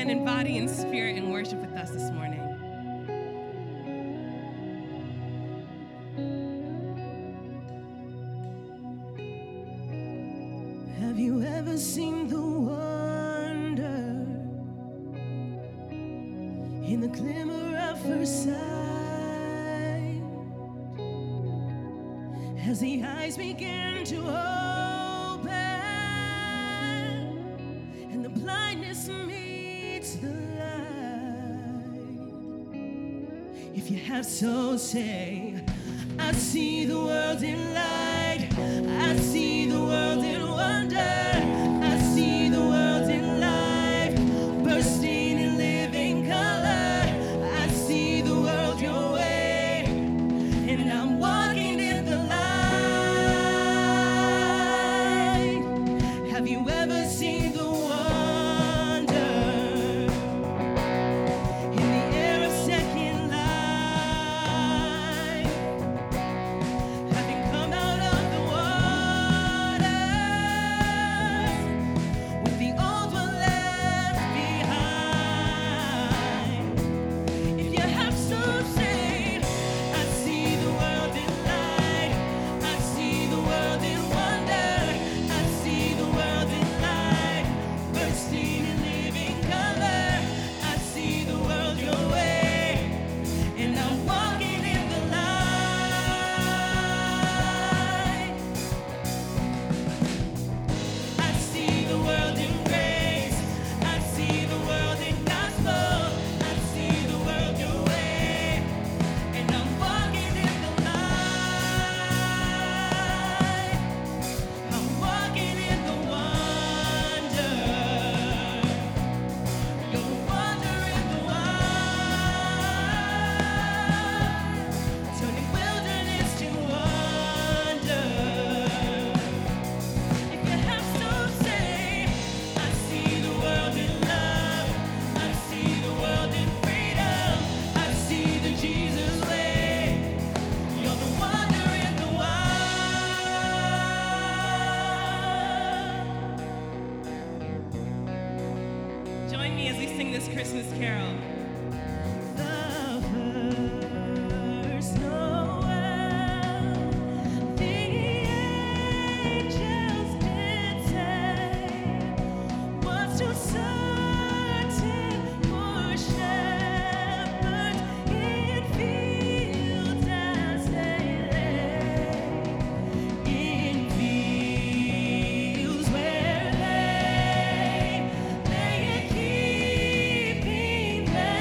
join in body and spirit and worship with us this morning. Have you ever seen the wonder in the glimmer of first sight? As the eyes begin to open and the blindness meets the light. If you have so say, I see the world in light, I see the world in wonder, I see the world in life, bursting in living color. I see the world your way, and I'm walking in the light. Have you ever seen the wonder in the air of second life? Having come out of the waters with the old one left behind. If you have some say, I see the world in light, I see the world in wonder, I see the world in light, bursting in living color. I see the world your way, and I'm walking in the light. I see the world in grace, I see the world in gospel, I see the world your way, and I'm walking in the light. I'm walking in the wonder, your wonder in the wild, turning wilderness to wonder. If you have some say, I see the world in love, I see the world in freedom, I see the Jesus way. You're the wonder in the wild. Join me as we sing this Christmas carol. The first Noel, the angels did say, was too certain for shepherds in fields as they lay, in fields where they lay keeping their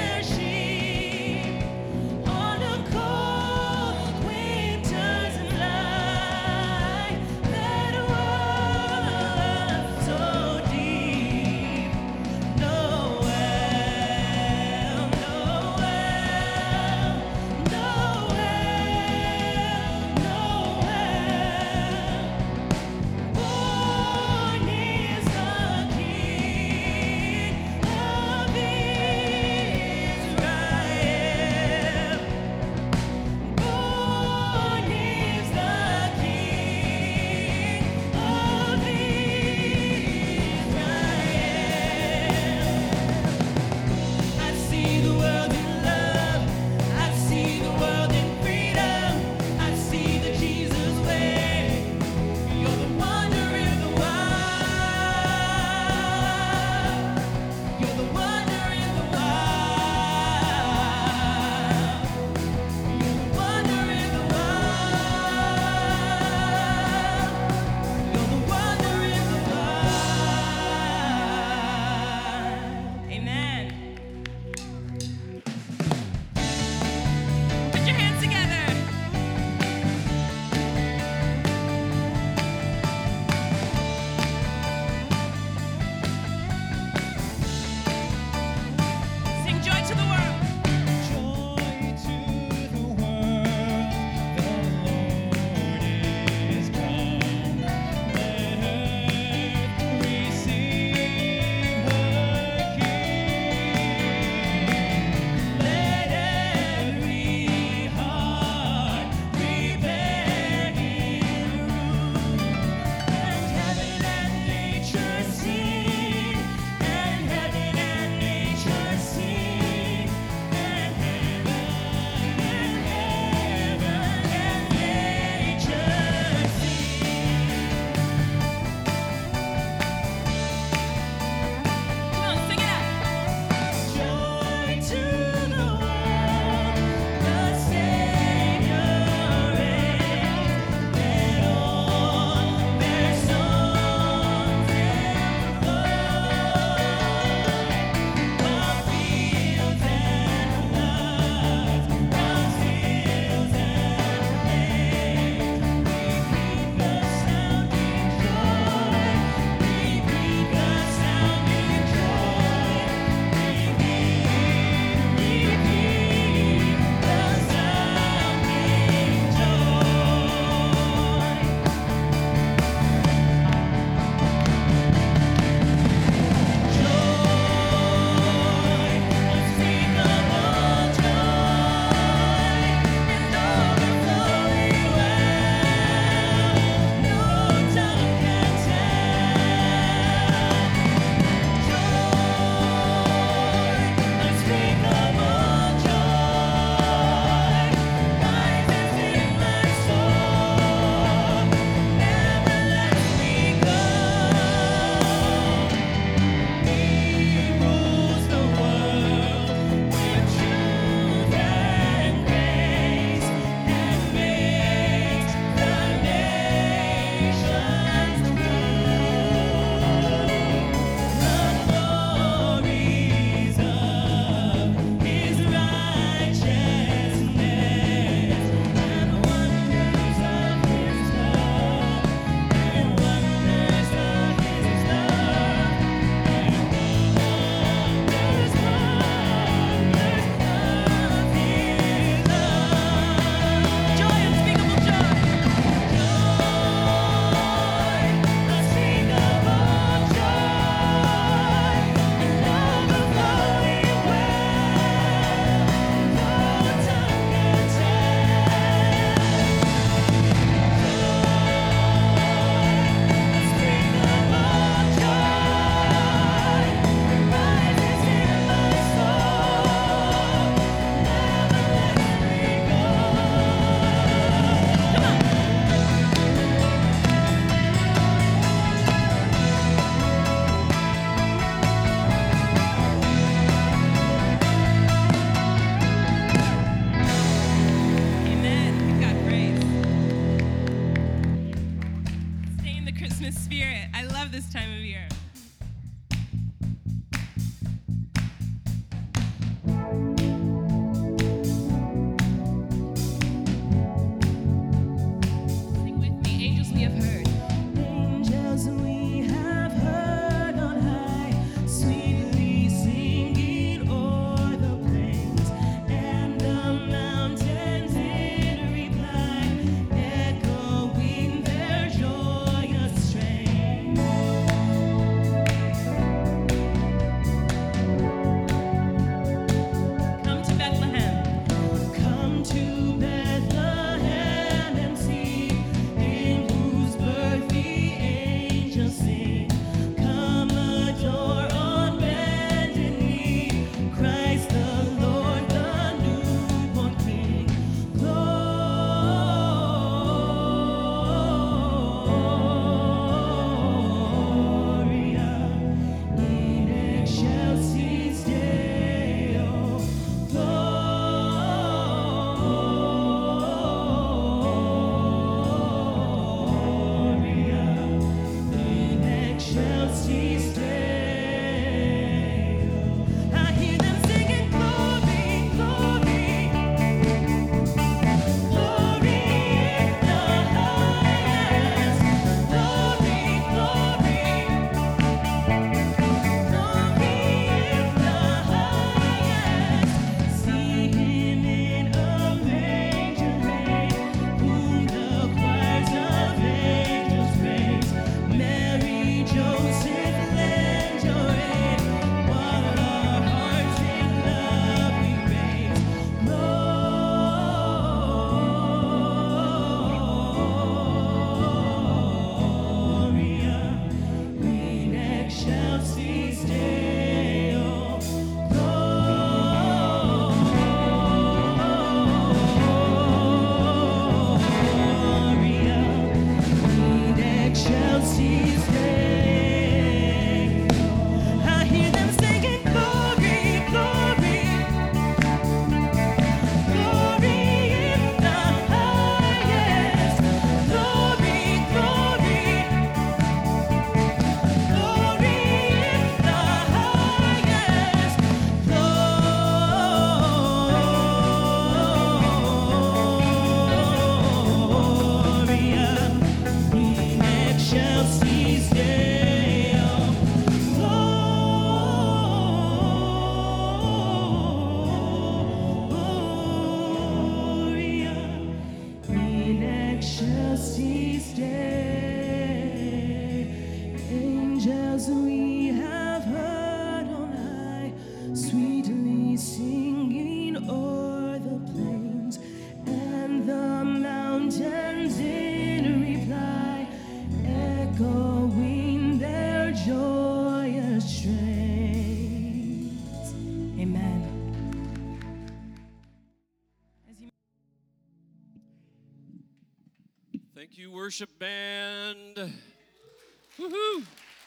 Thank you, worship band. Woohoo!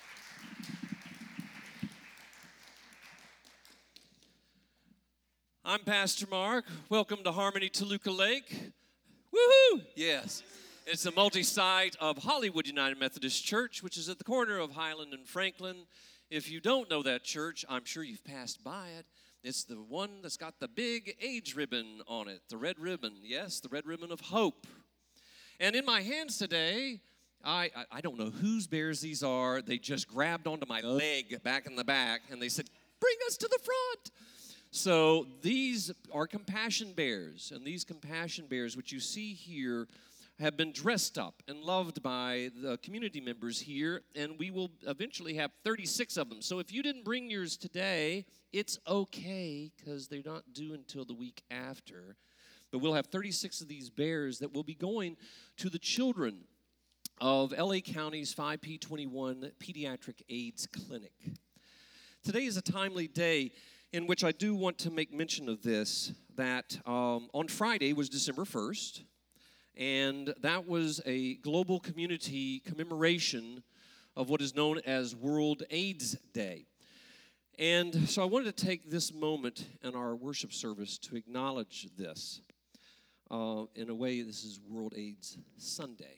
I'm Pastor Mark. Welcome to Harmony Toluca Lake. Woohoo! Yes. It's a multi-site of Hollywood United Methodist Church, which is at the corner of Highland and Franklin. If you don't know that church, I'm sure you've passed by it. It's the one that's got the big AIDS ribbon on it, the red ribbon. Yes, the red ribbon of hope. And in my hands today, I don't know whose bears these are. They just grabbed onto my leg back in the back, and they said, bring us to the front. So these are compassion bears, and these compassion bears, which you see here, have been dressed up and loved by the community members here, and we will eventually have 36 of them. So if you didn't bring yours today, it's okay, because they're not due until the week after. But we'll have 36 of these bears that will be going to the children of L.A. County's 5P21 Pediatric AIDS Clinic. Today is a timely day in which I do want to make mention of this, that on Friday was December 1st, and that was a global community commemoration of what is known as World AIDS Day. And so I wanted to take this moment in our worship service to acknowledge this. In a way, this is World AIDS Sunday.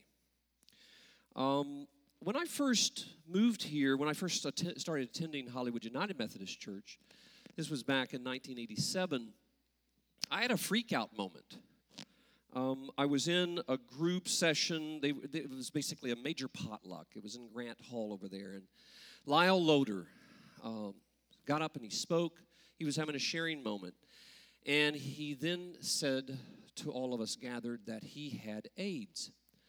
When I first moved here, when I first started attending Hollywood United Methodist Church, this was back in 1987, I had a freak-out moment. I was in a group session. It was basically a major potluck. It was in Grant Hall over there. And Lyle Loader got up and he spoke. He was having a sharing moment. And he then said to all of us gathered that he had AIDS.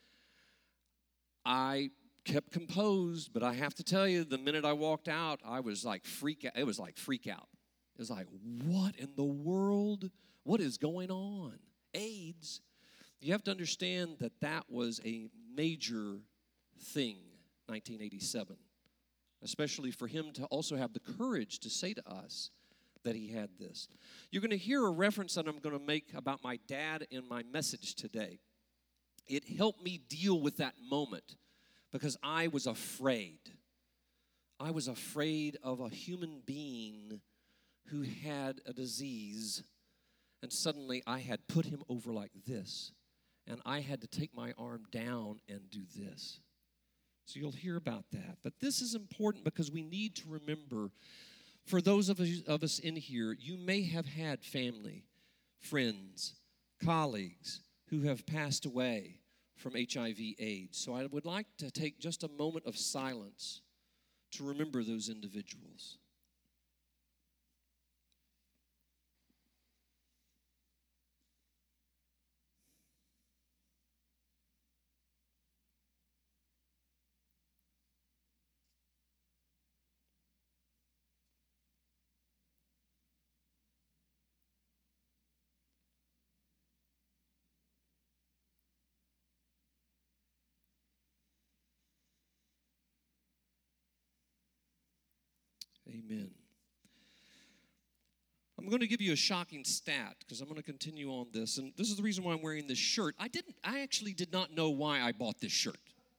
I kept composed, but I have to tell you, the minute I walked out, I was like freak out. It was like freak out. It was like, what in the world? What is going on? AIDS. You have to understand that that was a major thing, 1987, especially for him to also have the courage to say to us that he had this. You're going to hear a reference that I'm going to make about my dad in my message today. It helped me deal with that moment because I was afraid. I was afraid of a human being who had a disease, and suddenly I had put him over like this, and I had to take my arm down and do this. So you'll hear about that. But this is important because we need to remember, for those of us in here, you may have had family, friends, colleagues who have passed away from HIV/AIDS. So I would like to take just a moment of silence to remember those individuals. Amen. I'm going to give you a shocking stat because I'm going to continue on this. And this is the reason why I'm wearing this shirt. I actually did not know why I bought this shirt.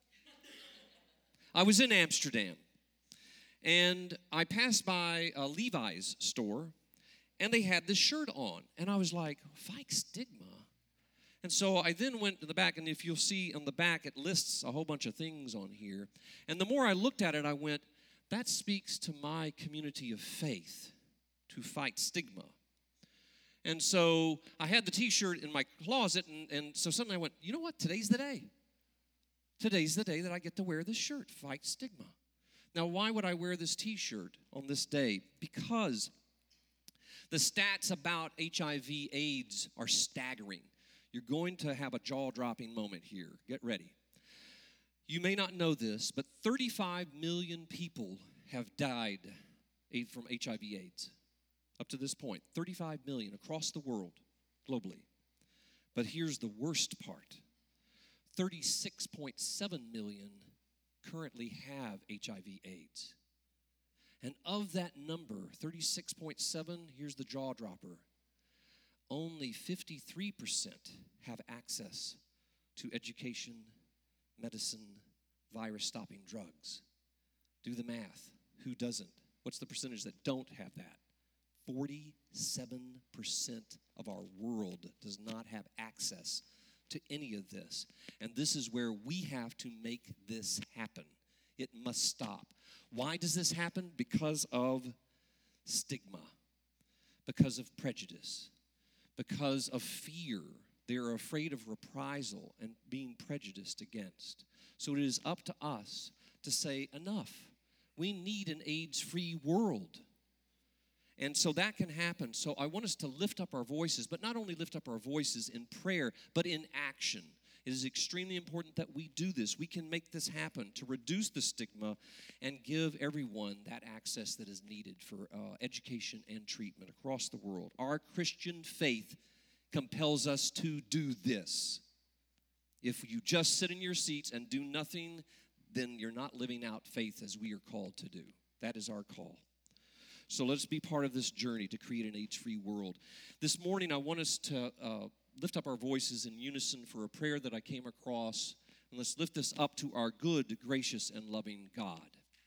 I was in Amsterdam, and I passed by a Levi's store, and they had this shirt on. And I was like, Fight Stigma. And so I then went to the back, and if you'll see on the back, it lists a whole bunch of things on here. And the more I looked at it, I went, that speaks to my community of faith, to fight stigma. And so I had the T-shirt in my closet, and so suddenly I went, you know what? Today's the day. Today's the day that I get to wear this shirt, fight stigma. Now, why would I wear this T-shirt on this day? Because the stats about HIV/AIDS are staggering. You're going to have a jaw-dropping moment here. Get ready. You may not know this, but 35 million people have died from HIV/AIDS. Up to this point, 35 million across the world, globally. But here's the worst part. 36.7 million currently have HIV/AIDS. And of that number, 36.7, here's the jaw dropper, only 53% have access to education medicine, virus-stopping drugs. Do the math. Who doesn't? What's the percentage that don't have that? 47% of our world does not have access to any of this. And this is where we have to make this happen. It must stop. Why does this happen? Because of stigma, because of prejudice, because of fear. They're afraid of reprisal and being prejudiced against. So it is up to us to say, enough. We need an AIDS-free world. And so that can happen. So I want us to lift up our voices, but not only lift up our voices in prayer, but in action. It is extremely important that we do this. We can make this happen to reduce the stigma and give everyone that access that is needed for education and treatment across the world. Our Christian faith compels us to do this. If you just sit in your seats and do nothing, then you're not living out faith as we are called to do. That is our call. So let's be part of this journey to create an AIDS-free world. This morning, I want us to lift up our voices in unison for a prayer that I came across. And let's lift this up to our good, gracious, and loving God.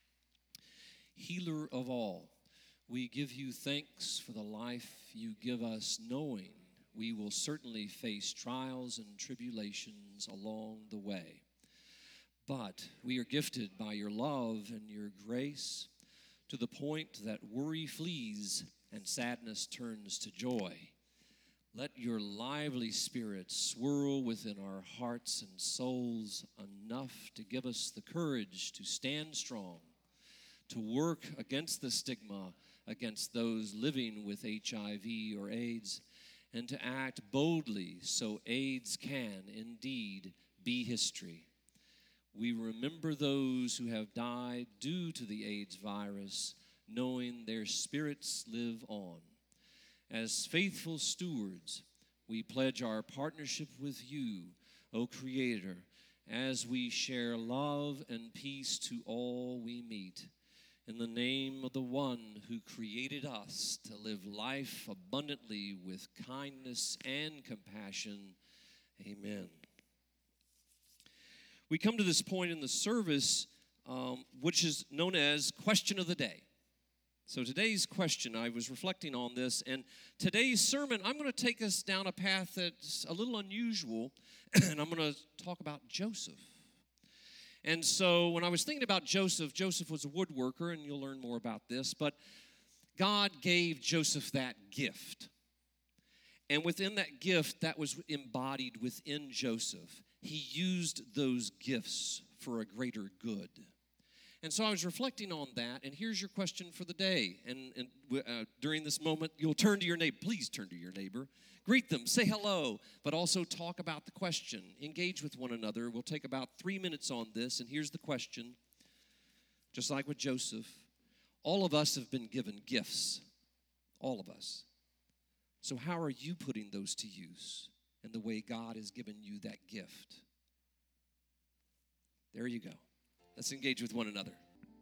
Healer of all, we give you thanks for the life you give us, knowing we will certainly face trials and tribulations along the way. But we are gifted by your love and your grace to the point that worry flees and sadness turns to joy. Let your lively spirit swirl within our hearts and souls enough to give us the courage to stand strong, to work against the stigma against those living with HIV or AIDS, and to act boldly so AIDS can indeed be history. We remember those who have died due to the AIDS virus, knowing their spirits live on. As faithful stewards, we pledge our partnership with you, O Creator, as we share love and peace to all we meet. In the name of the one who created us to live life abundantly with kindness and compassion, amen. We come to this point in the service, which is known as Question of the Day. So today's question, I was reflecting on this, and today's sermon, I'm going to take us down a path that's a little unusual, and I'm going to talk about Joseph. And so when I was thinking about Joseph, Joseph was a woodworker, and you'll learn more about this, but God gave Joseph that gift. And within that gift that was embodied within Joseph, he used those gifts for a greater good. And so I was reflecting on that, and here's your question for the day. And during this moment, you'll turn to your neighbor. Please turn to your neighbor. Greet them, say hello, but also talk about the question. Engage with one another. We'll take about 3 minutes on this, and here's the question. Just like with Joseph, all of us have been given gifts. All of us. So how are you putting those to use in the way God has given you that gift? There you go. Let's engage with one another.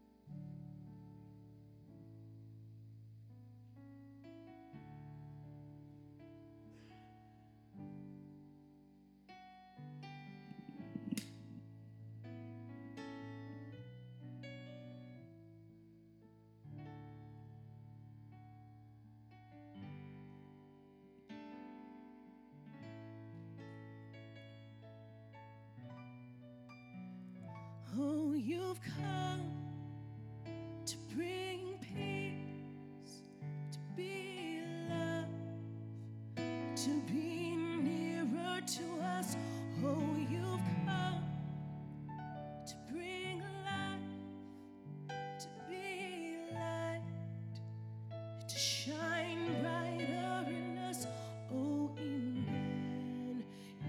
Oh, you've come to bring peace, to be love, to be nearer to us. Oh, you've come to bring life, to be light, to shine brighter in us. Oh, Emmanuel.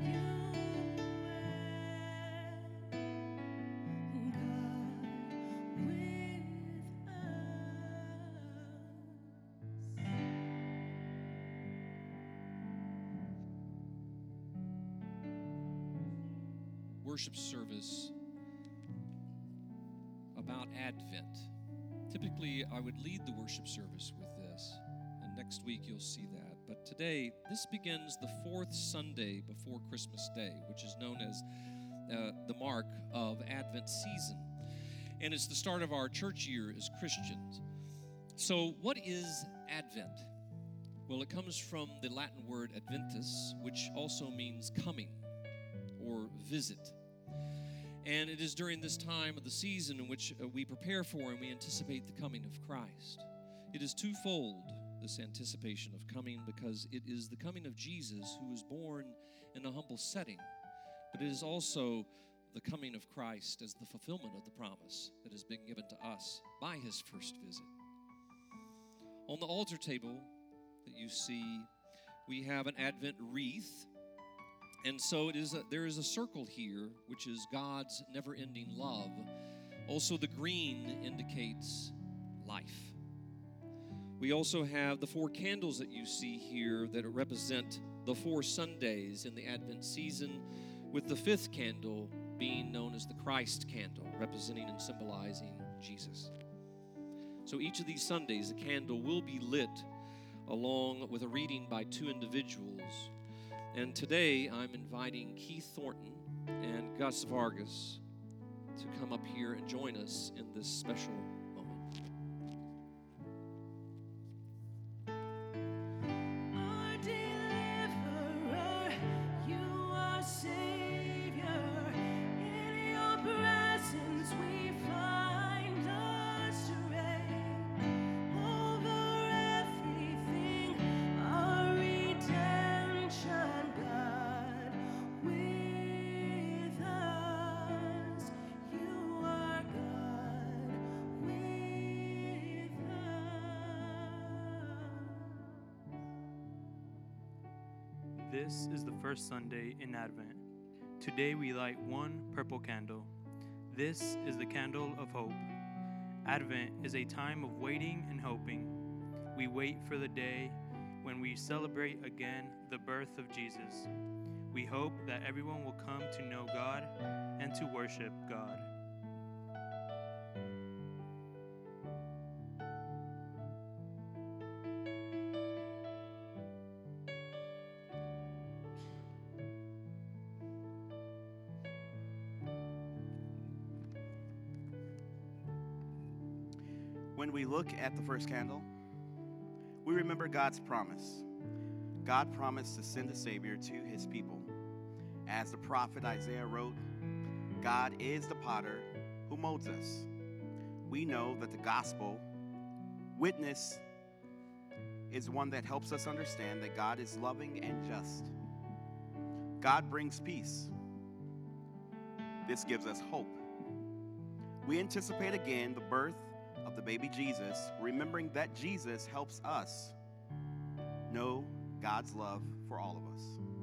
Worship service about Advent. Typically, I would lead the worship service with this, and next week you'll see that. But today, this begins the fourth Sunday before Christmas Day, which is known as the mark of Advent season, and it's the start of our church year as Christians. So what is Advent? Well, it comes from the Latin word adventus, which also means coming or visit. And it is during this time of the season in which we prepare for and we anticipate the coming of Christ. It is twofold, this anticipation of coming, because it is the coming of Jesus, who was born in a humble setting, but it is also the coming of Christ as the fulfillment of the promise that has been given to us by his first visit. On the altar table that you see, we have an Advent wreath. And so there is a circle here, which is God's never-ending love. Also, the green indicates life. We also have the 4 candles that you see here that represent the 4 Sundays in the Advent season, with the 5th candle being known as the Christ candle, representing and symbolizing Jesus. So each of these Sundays, a candle will be lit along with a reading by 2 individuals. And today, I'm inviting Keith Thornton and Gus Vargas to come up here and join us in this special moment. Our deliverer, you are Savior. In your presence we find our strength. Over everything, our redemption. This is the first Sunday in Advent. Today we light 1 purple candle. This is the candle of hope. Advent is a time of waiting and hoping. We wait for the day when we celebrate again the birth of Jesus. We hope that everyone will come to know God and to worship God. When we look at the first candle, we remember God's promise. God promised to send a Savior to his people. As the prophet Isaiah wrote, God is the potter who molds us. We know that the gospel witness is one that helps us understand that God is loving and just. God brings peace. This gives us hope. We anticipate again the birth of the baby Jesus, remembering that Jesus helps us know God's love for all of us.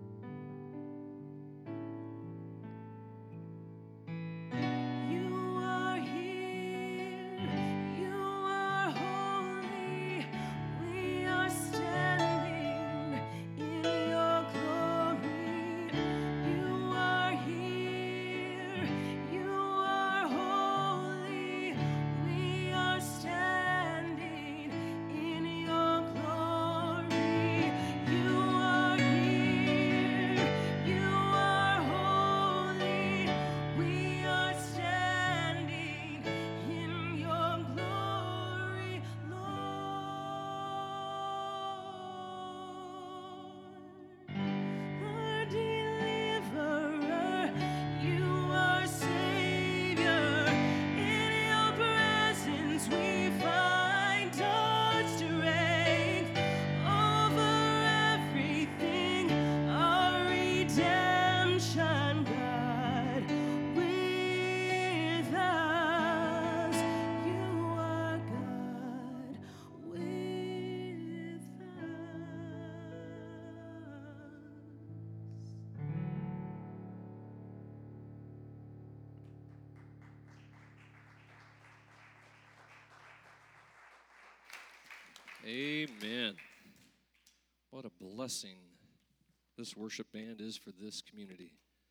You are here, you are holy, we are standing in your glory. You are here, you are holy, we are standing in your glory. You are here, you are holy, we are standing in your glory, Lord. Our deliverer, you are Savior. In your presence we find our strength. Over everything, our redemption, God, with us. You are God with us. Amen. What a blessing this worship band is for this community.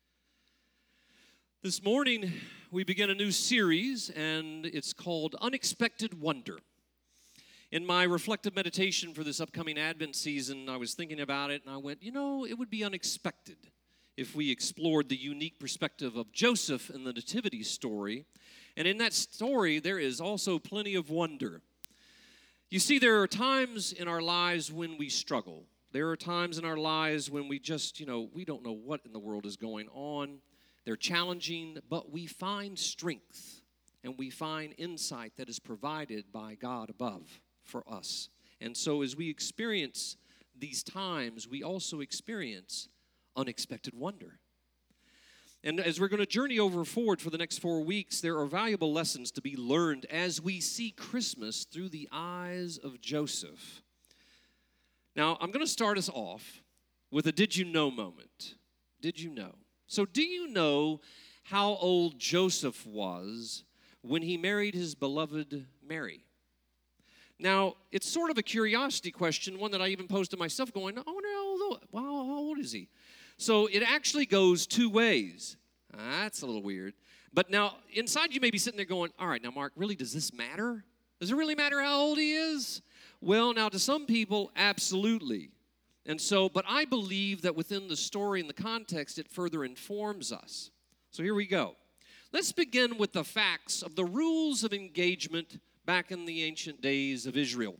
This morning, we begin a new series, and it's called Unexpected Wonder. In my reflective meditation for this upcoming Advent season, I was thinking about it, and I went, it would be unexpected if we explored the unique perspective of Joseph in the Nativity story. And in that story, there is also plenty of wonder. You see, there are times in our lives when we struggle. There are times in our lives when we just, we don't know what in the world is going on. They're challenging, but we find strength and we find insight that is provided by God above for us. And so as we experience these times, we also experience unexpected wonder. And as we're going to journey forward for the next 4 weeks, there are valuable lessons to be learned as we see Christmas through the eyes of Joseph. Now, I'm going to start us off with a did you know moment. Did you know? So do you know how old Joseph was when he married his beloved Mary? Now, it's sort of a curiosity question, one that I even posed to myself going, I wonder how old is he? So it actually goes two ways. That's a little weird. But now, inside you may be sitting there going, all right, now, Mark, really, does this matter? Does it really matter how old he is? Well, now, to some people, absolutely. And so, but I believe that within the story and the context, it further informs us. So here we go. Let's begin with the facts of the rules of engagement back in the ancient days of Israel.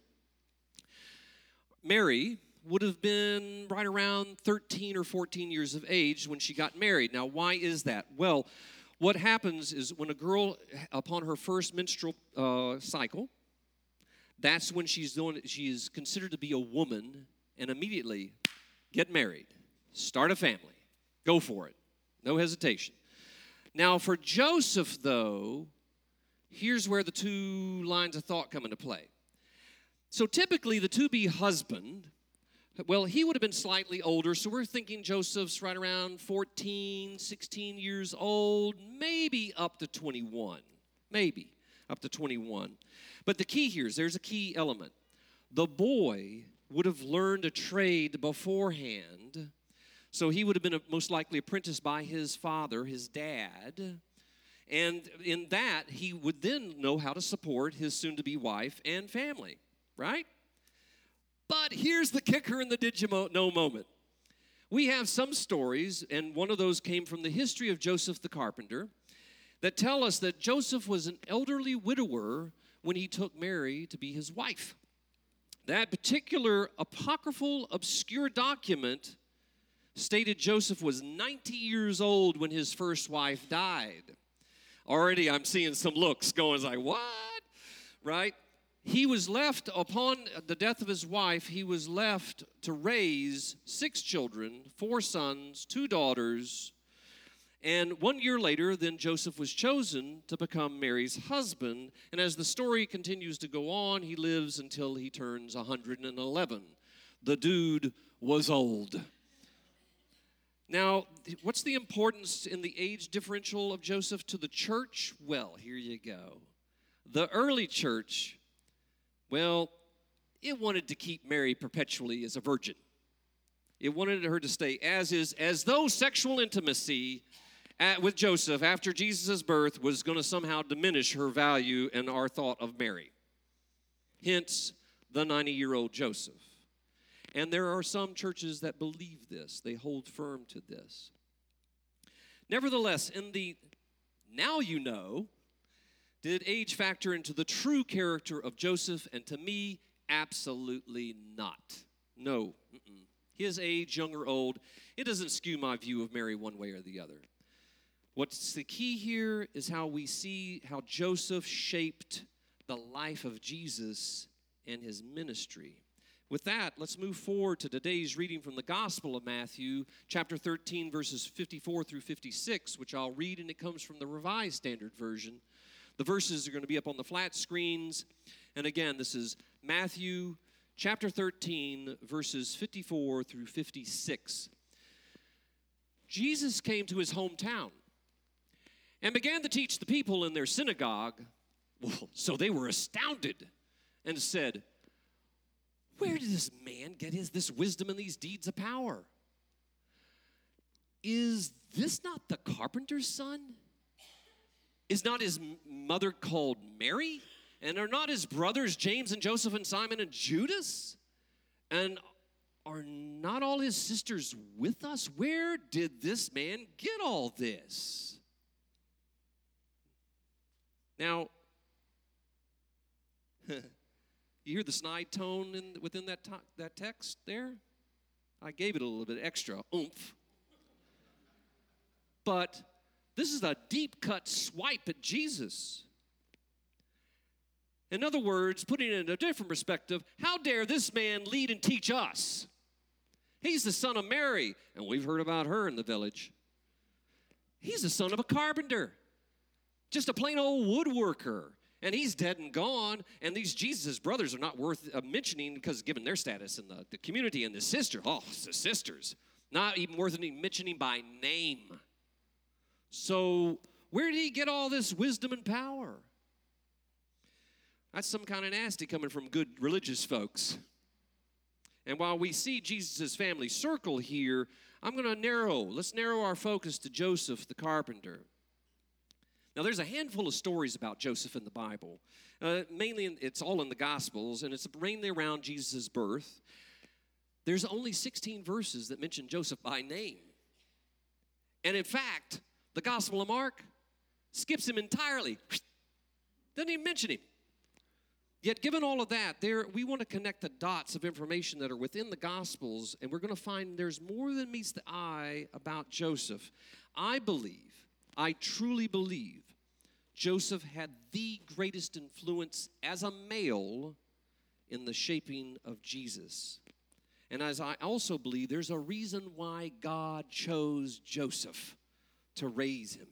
Mary would have been right around 13 or 14 years of age when she got married. Now, why is that? Well, what happens is when a girl, upon her first menstrual cycle, that's when she is considered to be a woman, and immediately get married, start a family, go for it, no hesitation. Now, for Joseph, though, here's where the two lines of thought come into play. So typically, the to-be husband, well, he would have been slightly older, so we're thinking Joseph's right around 14, 16 years old, maybe up to 21. Maybe up to 21. But the key here is there's a key element. The boy would have learned a trade beforehand, so he would have been most likely apprenticed by his father, his dad, and in that, he would then know how to support his soon-to-be wife and family, right? But here's the kicker in the did you know moment. We have some stories, and one of those came from the history of Joseph the carpenter, that tell us that Joseph was an elderly widower when he took Mary to be his wife. That particular apocryphal, obscure document stated Joseph was 90 years old when his first wife died. Already I'm seeing some looks going like, what? Right? He was left, upon the death of his wife, he was left to raise 6 children, 4 sons, 2 daughters. And 1 year later, then Joseph was chosen to become Mary's husband. And as the story continues to go on, he lives until he turns 111. The dude was old. Now, what's the importance in the age differential of Joseph to the church? Well, here you go. The early church, well, it wanted to keep Mary perpetually as a virgin. It wanted her to stay as though sexual intimacy with Joseph after Jesus' birth was going to somehow diminish her value and our thought of Mary. Hence, the 90-year-old Joseph. And there are some churches that believe this. They hold firm to this. Nevertheless, in the now you know, did age factor into the true character of Joseph? And to me, absolutely not. No. His age, young or old, it doesn't skew my view of Mary one way or the other. What's the key here is how we see how Joseph shaped the life of Jesus and his ministry. With that, let's move forward to today's reading from the Gospel of Matthew, chapter 13, verses 54 through 56, which I'll read, and it comes from the Revised Standard Version. The verses are going to be up on the flat screens. And again, this is Matthew chapter 13, verses 54 through 56. Jesus came to his hometown and began to teach the people in their synagogue. Well, so they were astounded and said, "Where did this man get this wisdom and these deeds of power? Is this not the carpenter's son? Is not his mother called Mary? And are not his brothers James and Joseph and Simon and Judas? And are not all his sisters with us? Where did this man get all this? Now, you hear the snide tone within that text there? I gave it a little bit extra oomph. But this is a deep-cut swipe at Jesus. In other words, putting it in a different perspective, how dare this man lead and teach us? He's the son of Mary, and we've heard about her in the village. He's the son of a carpenter, just a plain old woodworker, and he's dead and gone, and these Jesus' brothers are not worth mentioning because given their status in the community, and the sisters, not even worth mentioning by name. So where did he get all this wisdom and power? That's some kind of nasty coming from good religious folks. And while we see Jesus' family circle here, I'm going to let's narrow our focus to Joseph the carpenter. Now, there's a handful of stories about Joseph in the Bible. Mainly, it's all in the Gospels, and it's mainly around Jesus' birth. There's only 16 verses that mention Joseph by name. And in fact, the Gospel of Mark skips him entirely. Doesn't even mention him. Yet, given all of that, we want to connect the dots of information that are within the Gospels, and we're going to find there's more than meets the eye about Joseph. I truly believe, Joseph had the greatest influence as a male in the shaping of Jesus. And as I also believe, there's a reason why God chose Joseph to raise him.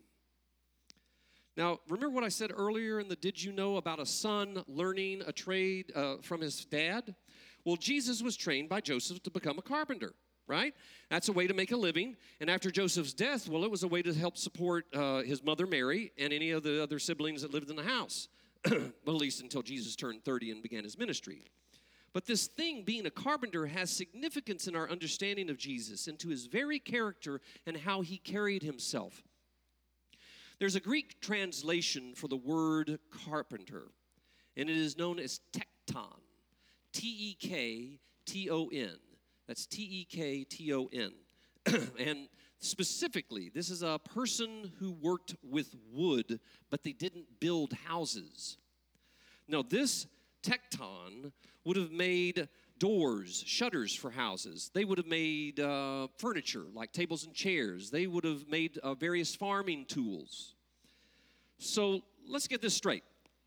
Now, remember what I said earlier in the Did You Know about a son learning a trade from his dad? Well, Jesus was trained by Joseph to become a carpenter, right? That's a way to make a living. And after Joseph's death, well, it was a way to help support his mother Mary and any of the other siblings that lived in the house, well, at least until Jesus turned 30 and began his ministry. But this thing, being a carpenter, has significance in our understanding of Jesus and to his very character and how he carried himself. There's a Greek translation for the word carpenter, and it is known as tekton, T-E-K-T-O-N. That's T-E-K-T-O-N. And specifically, this is a person who worked with wood, but they didn't build houses. Now, this tekton would have made doors, shutters for houses. They would have made furniture, like tables and chairs. They would have made various farming tools. So let's get this straight.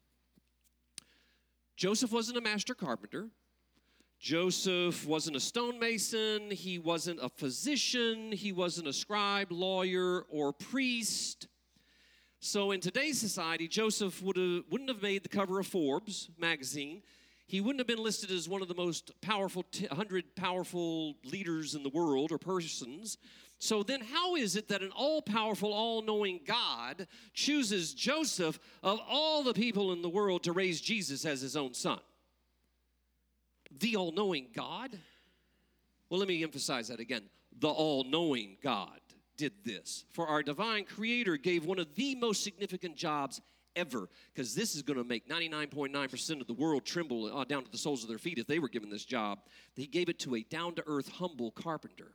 Joseph wasn't a master carpenter. Joseph wasn't a stonemason. He wasn't a physician. He wasn't a scribe, lawyer, or priest. So in today's society, Joseph wouldn't have made the cover of Forbes magazine. He wouldn't have been listed as one of the most powerful, 100 powerful leaders in the world or persons. So then how is it that an all-powerful, all-knowing God chooses Joseph of all the people in the world to raise Jesus as his own son? The all-knowing God? Well, let me emphasize that again. The all-knowing God did this. For our divine creator gave one of the most significant jobs ever, because this is going to make 99.9% of the world tremble down to the soles of their feet if they were given this job. He gave it to a down-to-earth, humble carpenter.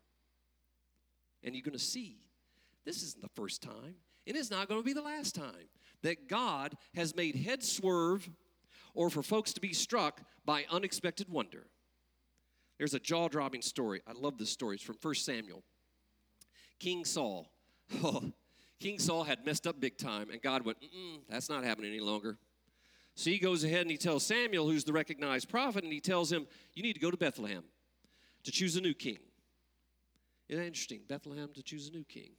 And you're going to see, this isn't the first time, and it's not going to be the last time, that God has made heads swerve or for folks to be struck by unexpected wonder. There's a jaw-dropping story. I love this story. It's from 1 Samuel. King Saul. King Saul had messed up big time, and God went, that's not happening any longer. So he goes ahead and he tells Samuel, who's the recognized prophet, and he tells him, you need to go to Bethlehem to choose a new king. Isn't that interesting? Bethlehem to choose a new king.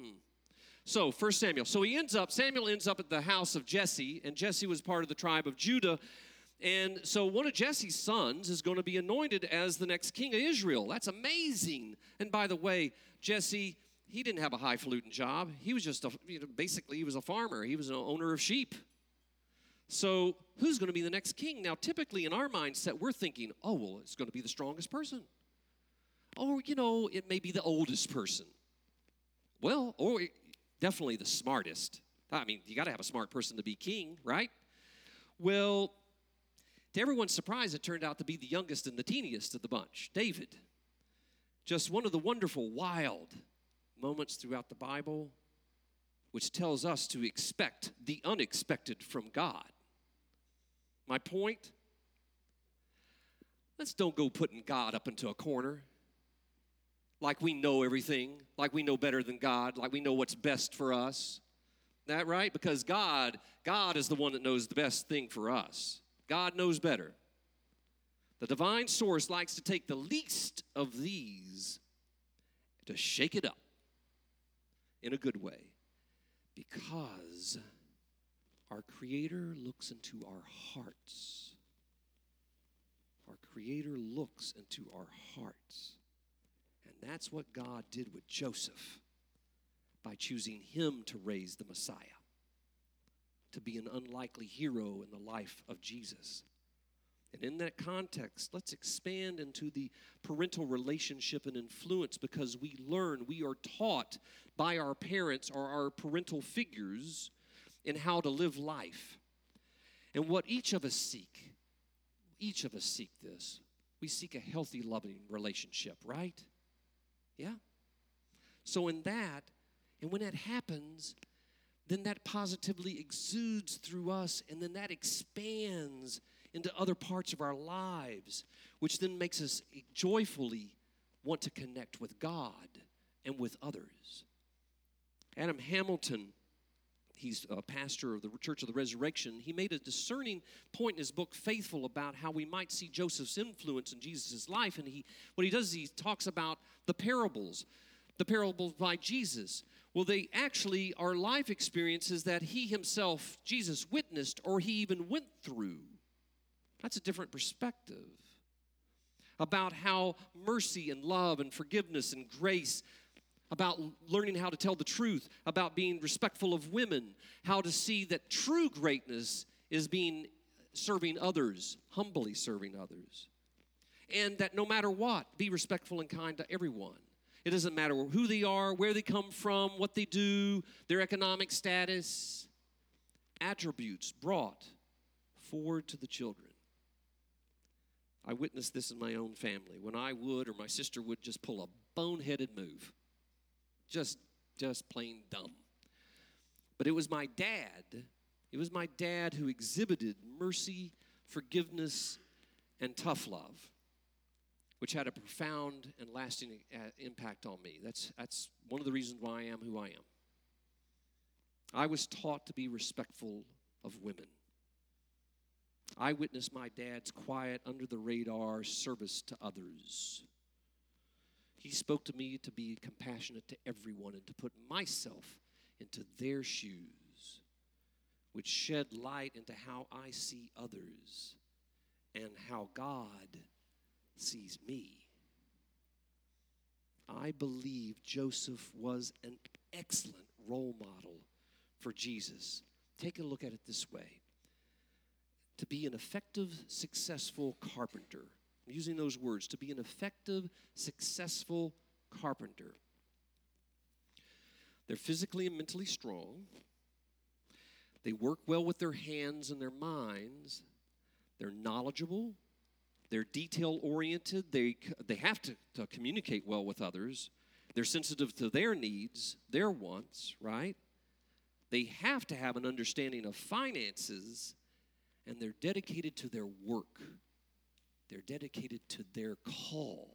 So, 1 Samuel. So Samuel ends up at the house of Jesse, and Jesse was part of the tribe of Judah. And so one of Jesse's sons is going to be anointed as the next king of Israel. That's amazing. And by the way, Jesse, he didn't have a highfalutin job. He was just, basically, he was a farmer. He was an owner of sheep. So who's going to be the next king? Now, typically in our mindset, we're thinking, oh, well, it's going to be the strongest person. Or, it may be the oldest person. Well, or definitely the smartest. I mean, you got to have a smart person to be king, right? Well, to everyone's surprise, it turned out to be the youngest and the teeniest of the bunch, David. Just one of the wonderful, wild moments throughout the Bible, which tells us to expect the unexpected from God. My point? Let's don't go putting God up into a corner like we know everything, like we know better than God, like we know what's best for us. That right? Because God is the one that knows the best thing for us. God knows better. The divine source likes to take the least of these to shake it up in a good way, because our Creator looks into our hearts. Our Creator looks into our hearts. And that's what God did with Joseph by choosing him to raise the Messiah, to be an unlikely hero in the life of Jesus. And in that context, let's expand into the parental relationship and influence, because we are taught by our parents or our parental figures in how to live life. And what each of us seek this. We seek a healthy, loving relationship, right? Yeah? So in that, and when that happens, then that positively exudes through us, and then that expands into other parts of our lives, which then makes us joyfully want to connect with God and with others. Adam Hamilton, he's a pastor of the Church of the Resurrection. He made a discerning point in his book, Faithful, about how we might see Joseph's influence in Jesus' life. And what he does is he talks about the parables by Jesus. Well, they actually are life experiences that he himself, Jesus, witnessed or he even went through. That's a different perspective about how mercy and love and forgiveness and grace, about learning how to tell the truth, about being respectful of women, how to see that true greatness is serving others, humbly serving others. And that no matter what, be respectful and kind to everyone. It doesn't matter who they are, where they come from, what they do, their economic status. Attributes brought forward to the children. I witnessed this in my own family when I would or my sister would just pull a boneheaded move. Just plain dumb. But it was my dad who exhibited mercy, forgiveness, and tough love, which had a profound and lasting impact on me. That's one of the reasons why I am who I am. I was taught to be respectful of women. I witnessed my dad's quiet, under-the-radar service to others. He spoke to me to be compassionate to everyone and to put myself into their shoes, which shed light into how I see others and how God sees me. I believe Joseph was an excellent role model for Jesus. Take a look at it this way. To be an effective, successful carpenter. I'm using those words. To be an effective, successful carpenter. They're physically and mentally strong. They work well with their hands and their minds. They're knowledgeable. They're detail-oriented. They have to communicate well with others. They're sensitive to their needs, their wants, right? They have to have an understanding of finances, and they're dedicated to their work. They're dedicated to their call.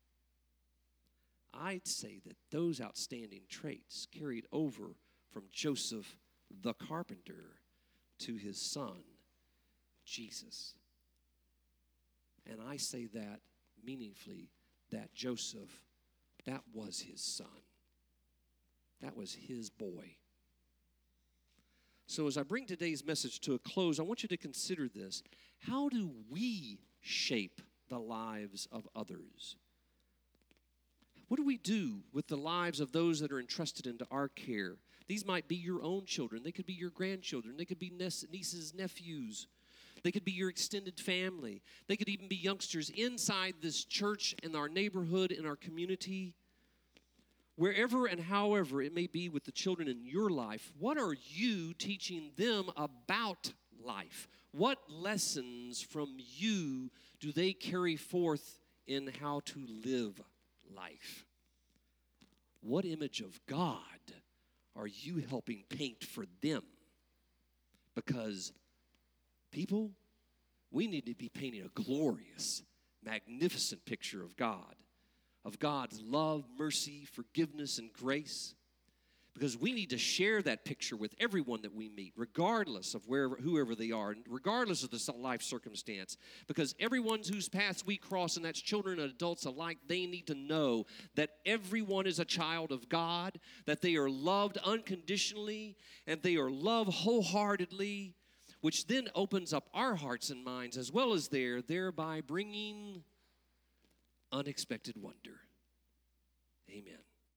I'd say that those outstanding traits carried over from Joseph the carpenter to his son, Jesus. And I say that meaningfully, that Joseph, that was his son. That was his boy. So as I bring today's message to a close, I want you to consider this. How do we shape the lives of others? What do we do with the lives of those that are entrusted into our care? These might be your own children. They could be your grandchildren. They could be nieces, nephews. They could be your extended family. They could even be youngsters inside this church, in our neighborhood, in our community. Wherever and however it may be with the children in your life, what are you teaching them about life? What lessons from you do they carry forth in how to live life? life? What image of God are you helping paint for them? Because people, we need to be painting a glorious, magnificent picture of God, of God's love, mercy, forgiveness, and grace. Because we need to share that picture with everyone that we meet, regardless of whoever they are, and regardless of the life circumstance. Because everyone whose paths we cross, and that's children and adults alike, they need to know that everyone is a child of God, that they are loved unconditionally, and they are loved wholeheartedly, which then opens up our hearts and minds as well as theirs, thereby bringing unexpected wonder. Amen.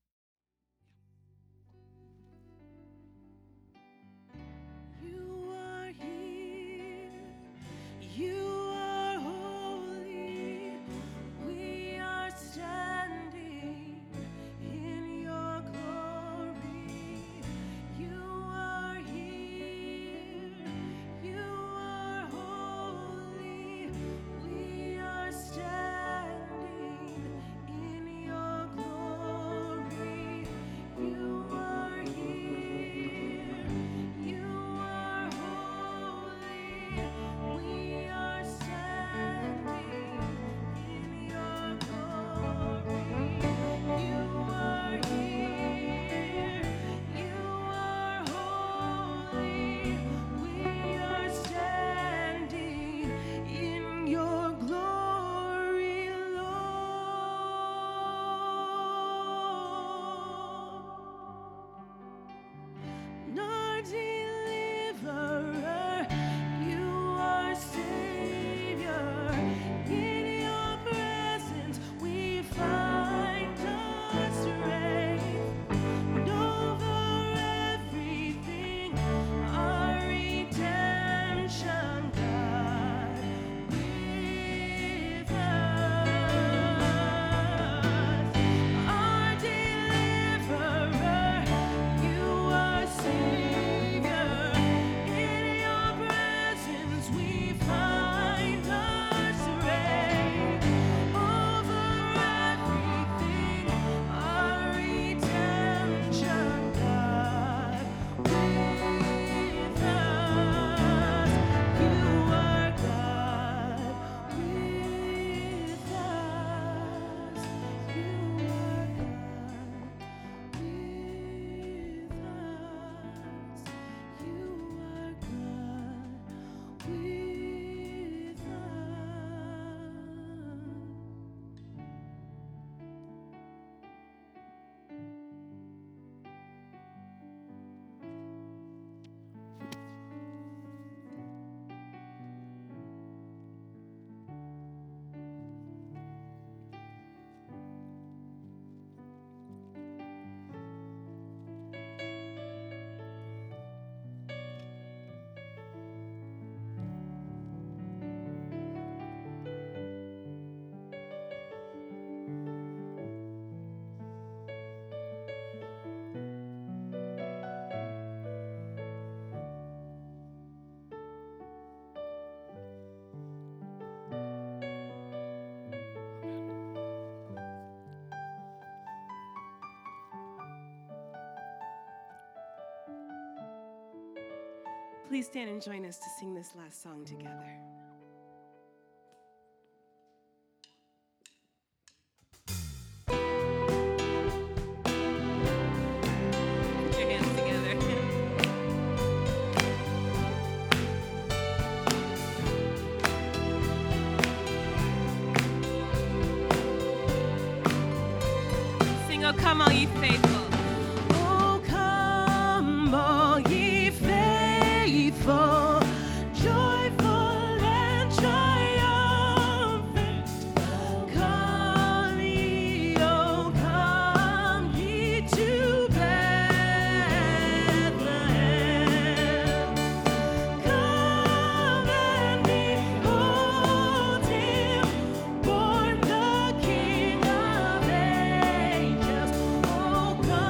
You are here. You are holy. We are standing in your glory. You are here. You are holy. We are standing in your glory. You are here. You are holy. We are standing in your glory. You are here. You are holy. We are standing in your glory, Lord. Our deliverer, you are Savior. In your presence we find our strength. And over everything, our redemption, God, with us. Our deliverer, you are Savior. In your presence we find our strength. Over everything, our redemption, God, with us. You are God with us. You are God with us. You are God with us. Please stand and join us to sing this last song together. Put your hands together. Sing, "Oh, come all ye faithful." Oh, come all ye faithful, joyful and triumphant. Come ye, oh, come ye to Bethlehem. Come and behold him, born the King of angels. Oh, come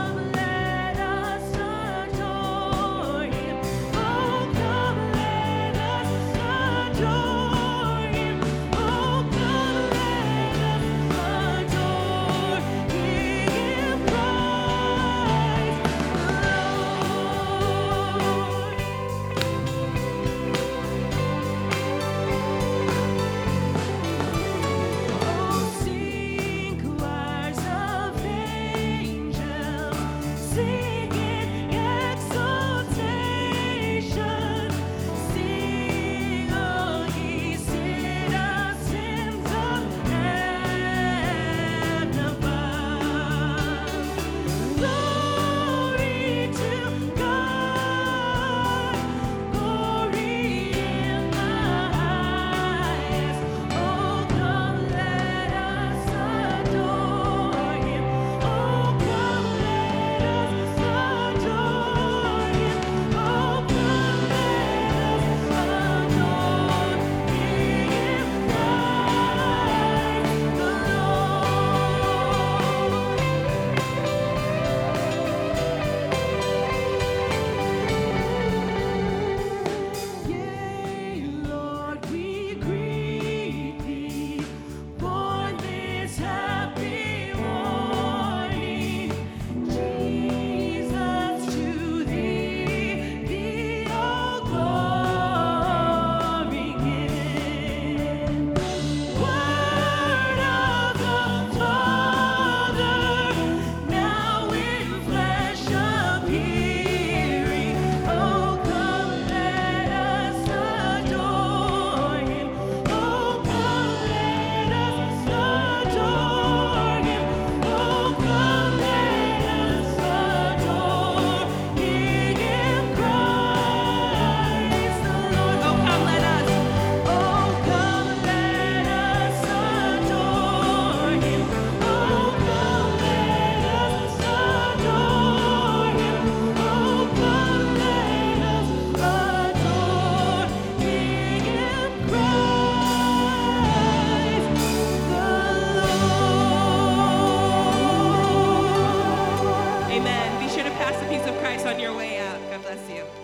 Amen. Be sure to pass the peace of Christ on your way out. God bless you.